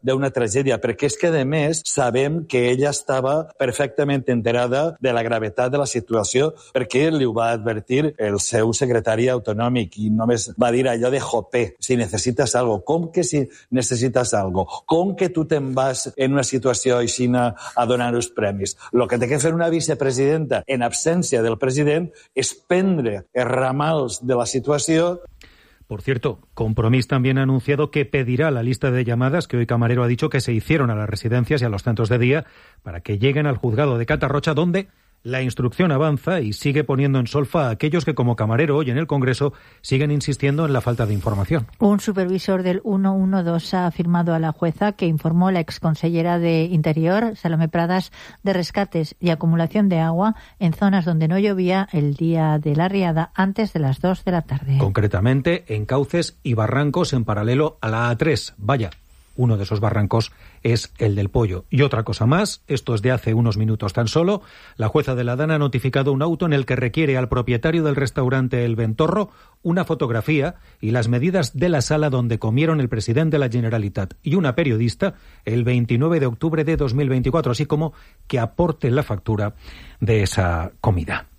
d'una tragèdia, perquè és que, a més, sabem que ella estava perfectament enterada de la gravetat de la situació, perquè li ho va advertir el seu secretari autonòmic i només va dir allò de jopé, si necessites algo. Com que si necessites algo? Com que tu te'n vas en una situació així a donar els premis? Lo que té que fer una vicepresidenta en absència del president és prendre els ramals de la situació. Por cierto, Compromís también ha anunciado que pedirá la lista de llamadas que hoy Camarero ha dicho que se hicieron a las residencias y a los centros de día para que lleguen al juzgado de Catarrocha, donde la instrucción avanza y sigue poniendo en solfa a aquellos que, como Camarero, hoy en el Congreso siguen insistiendo en la falta de información. Un supervisor del 112 ha afirmado a la jueza que informó la exconsellera de Interior, Salomé Pradas, de rescates y acumulación de agua en zonas donde no llovía el día de la riada antes de las 2 de la tarde. Concretamente, en cauces y barrancos en paralelo a la A3. Vaya, uno de esos barrancos es el del Pollo. Y otra cosa más, esto es de hace unos minutos tan solo, la jueza de la Dana ha notificado un auto en el que requiere al propietario del restaurante El Ventorro una fotografía y las medidas de la sala donde comieron el presidente de la Generalitat y una periodista el 29 de octubre de 2024, así como que aporte la factura de esa comida.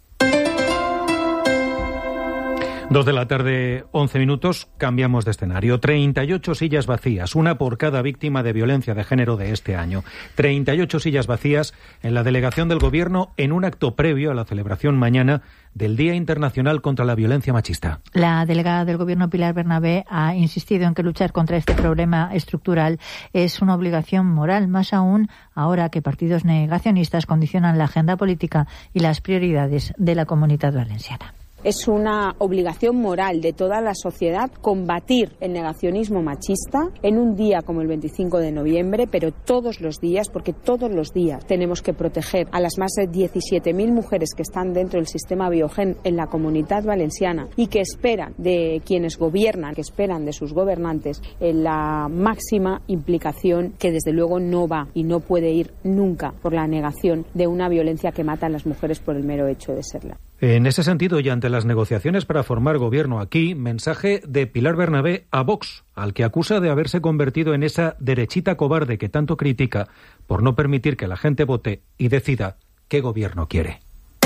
2 de la tarde, 11 minutos, cambiamos de escenario. 38 sillas vacías, una por cada víctima de violencia de género de este año. 38 sillas vacías en la delegación del Gobierno en un acto previo a la celebración mañana del Día Internacional contra la Violencia Machista. La delegada del Gobierno, Pilar Bernabé, ha insistido en que luchar contra este problema estructural es una obligación moral, más aún ahora que partidos negacionistas condicionan la agenda política y las prioridades de la Comunitat Valenciana. Es una obligación moral de toda la sociedad combatir el negacionismo machista en un día como el 25 de noviembre, pero todos los días, porque todos los días tenemos que proteger a las más de 17.000 mujeres que están dentro del sistema Biogen en la Comunitat Valenciana y que esperan de quienes gobiernan, que esperan de sus gobernantes la máxima implicación, que desde luego no va y no puede ir nunca por la negación de una violencia que mata a las mujeres por el mero hecho de serla. En ese sentido, y ante las negociaciones para formar gobierno aquí, mensaje de Pilar Bernabé a Vox, al que acusa de haberse convertido en esa derechita cobarde que tanto critica por no permitir que la gente vote y decida qué gobierno quiere.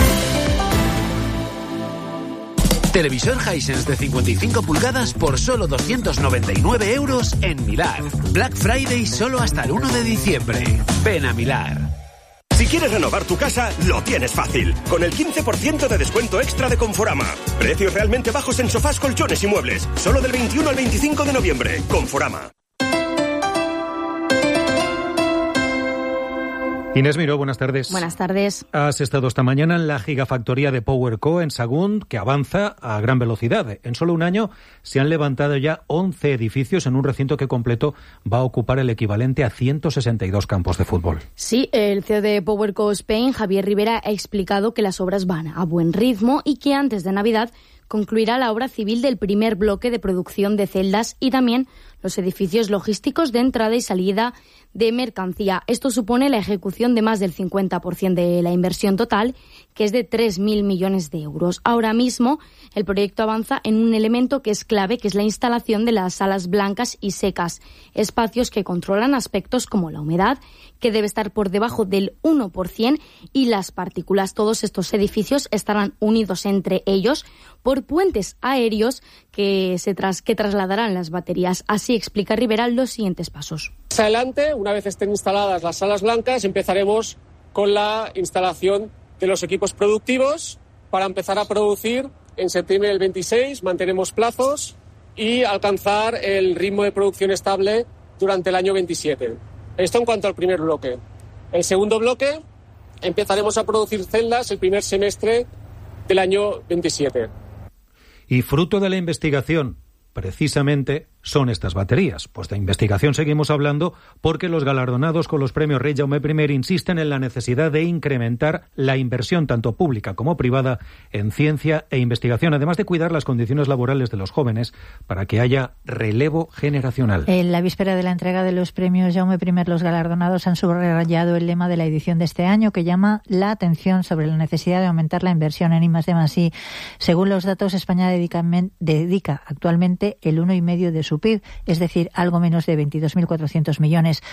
Televisor Hisense de 55 pulgadas por solo 299 euros en Milar. Black Friday solo hasta el 1 de diciembre. Ven a Milar. Si quieres renovar tu casa, lo tienes fácil. Con el 15% de descuento extra de Conforama. Precios realmente bajos en sofás, colchones y muebles. Solo del 21 al 25 de noviembre. Conforama. Inés Miró, buenas tardes. Buenas tardes. Has estado esta mañana en la gigafactoría de PowerCo en Sagunt, que avanza a gran velocidad. En solo un año se han levantado ya 11 edificios en un recinto que completo va a ocupar el equivalente a 162 campos de fútbol. Sí, el CEO de PowerCo Spain, Javier Rivera, ha explicado que las obras van a buen ritmo y que antes de Navidad concluirá la obra civil del primer bloque de producción de celdas y también los edificios logísticos de entrada y salida de mercancía. Esto supone la ejecución de más del 50% de la inversión total, que es de 3.000 millones de euros. Ahora mismo, el proyecto avanza en un elemento que es clave, que es la instalación de las salas blancas y secas, espacios que controlan aspectos como la humedad, que debe estar por debajo del 1%, y las partículas. Todos estos edificios estarán unidos entre ellos por puentes aéreos que trasladarán las baterías. Así explica Rivera los siguientes pasos. Más adelante, una vez estén instaladas las salas blancas, empezaremos con la instalación de los equipos productivos para empezar a producir en septiembre del 26, mantenemos plazos y alcanzar el ritmo de producción estable durante el año 27. Esto en cuanto al primer bloque. El segundo bloque, empezaremos a producir celdas el primer semestre del año 27. Y fruto de la investigación, precisamente, son estas baterías. Pues de investigación seguimos hablando porque los galardonados con los premios Rey Jaume I insisten en la necesidad de incrementar la inversión tanto pública como privada en ciencia e investigación, además de cuidar las condiciones laborales de los jóvenes para que haya relevo generacional. En la víspera de la entrega de los premios Jaume I, los galardonados han subrayado el lema de la edición de este año, que llama la atención sobre la necesidad de aumentar la inversión en I+D+I. Según los datos, España dedica actualmente el 1,5% de su PIB, es decir, algo menos de 22.400 millones